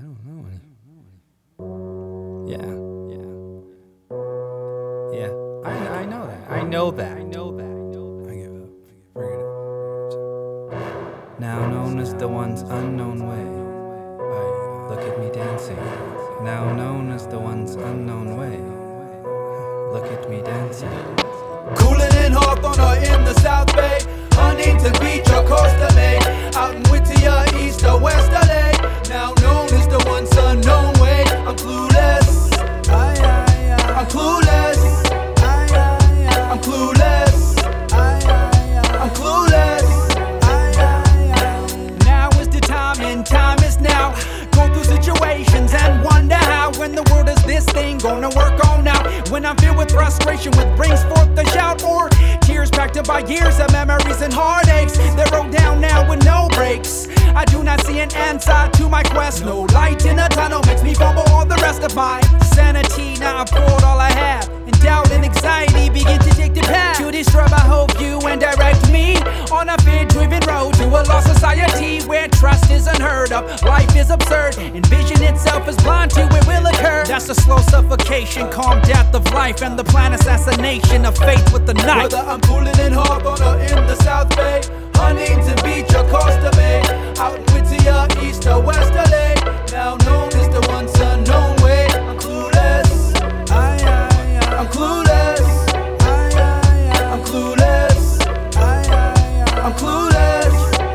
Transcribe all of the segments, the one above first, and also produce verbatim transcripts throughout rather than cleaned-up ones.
don't know any. Yeah, yeah, yeah. I I know that. I know that. I know that. I know that. I give up. Forget it. Now known as the one's unknown way. I look at me dancing. Now known as the one's unknown way. Look at me dancing. Coolin' in Hawthorne or in the South Bay, Huntington Beach or Costa May, out in Whittier, East or West L A. Now known as the once unknown way. I'm clueless. I'm clueless. I'm clueless. I'm clueless. Now is the time and time is now. Go through situations and wonder how. When the world is this thing gonna work on now. When I'm filled with frustration, which brings forth the shout, or tears packed up by years of memories and heartaches that roll down now with no breaks. I do not see an answer to my quest. No light in the tunnel makes me fumble all the rest of my sanity. Now I've poured all I have, and doubt and anxiety begin to take the path to destroy my whole view and direct me on a fear-driven road to a lost society where trust is unheard of, life is absurd, and vision itself is blind to it will occur. That's the slow suffocation, calm death of life, and the planned assassination of faith with the knife. Whether I'm coolin' in Hawthorne or in the South Bay, Huntington Beach or Costa May, out in Whittier, East or West L A, now known as the once unknown way. I'm clueless. I'm clueless. I'm clueless. I'm clueless.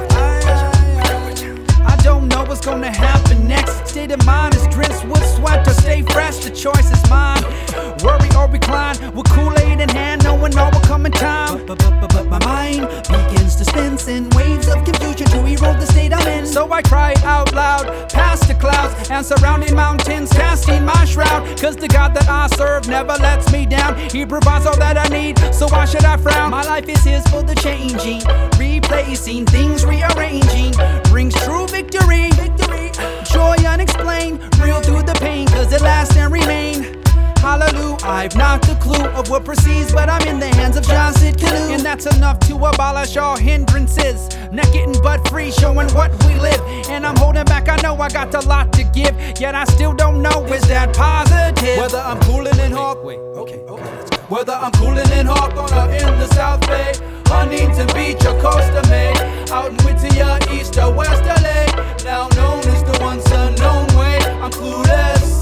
I don't know what's gonna happen next. State of mind is drenched with sweat or stay fresh. The choice is mine. Worry or recline with Kool-Aid in hand, knowing all will come in time. But, but, but, but my mind begins to spin in waves of confusion to erode the state I'm in. So I cry out loud past the clouds and surrounding mountains, casting my shroud. Cause the God that I serve never lets me down. He provides all that I need, so why should I frown? My life is his for the changing, replacing things, rearranging, brings true victory, victory, joy unexplained, real through the pain, cause it lasts and remain. Hallelujah, I've not the clue of what proceeds, but I'm in the hands of John Sid Canoe. And that's enough to abolish all hindrances. Not getting but free, showing what we live. And I'm holding back, I know I got a lot to give, yet I still don't know, is that positive? Whether I'm coolin' in Hawthorne, Wait, okay, okay, let's go. whether I'm coolin' in Hawthorne or in the South Bay, Huntington Beach or Costa May, out in Whittier, East or West L A, now known as the once unknown way. I'm clueless.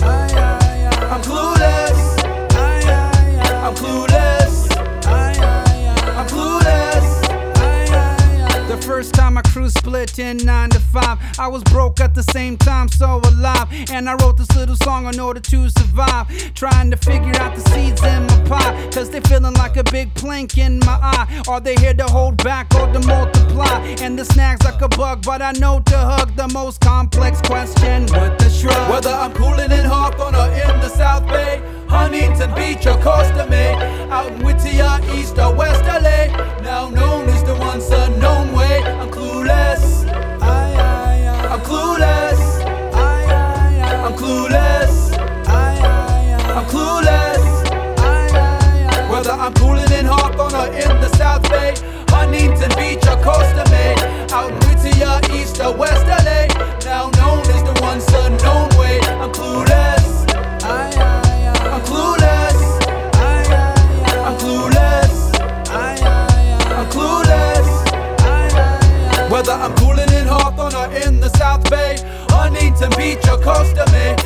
I'm clueless. I'm clueless. I'm clueless. The first time I cruise split in nine to five, I was broke at the same time, so alive. And I wrote this little song in order to survive, trying to figure out the seeds in my pie. Cause they feeling like a big plank in my eye. Are they here to hold back or to multiply? And the snag's like a bug, but I know to hug the most complex question with the shrug. Whether I'm coolin' in Hawthorne or in the South Bay, Huntington Beach or Costa May, out in Whittier, East or West L A, now known as the once unknown way. I'm clueless. I'm clueless. I'm clueless. I'm clueless. Whether I'm coolin' in Hawthorne or in the South Bay, Huntington Beach or Costa May, out in Whittier, East or West L A, now known as the once unknown way. I'm clueless. I'm clueless. I'm clueless. I'm clueless. Whether I'm coolin' in Hawthorne or in the South Bay, Huntington Beach or Costa May,